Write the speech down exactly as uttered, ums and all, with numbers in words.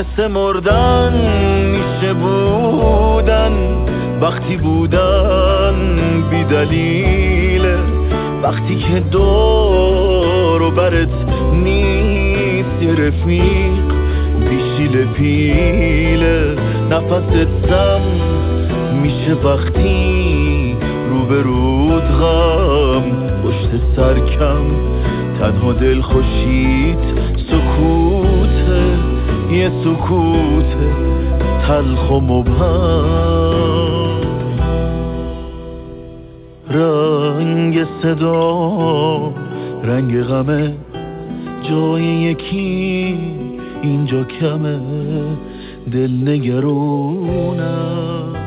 مثل مردن میشه بودن وقتی بودن بی دلیله، وقتی که دور و برت نیست یه رفیق بیشیل پیله، نفست سم میشه وقتی رو به رود غم پشت سرکم، تنها دل خوشیت سکوته، یه سکوته تلخ و مبهم. رنگ صدا رنگ غمه، جای یکی اینجا کمه، دل نگرونم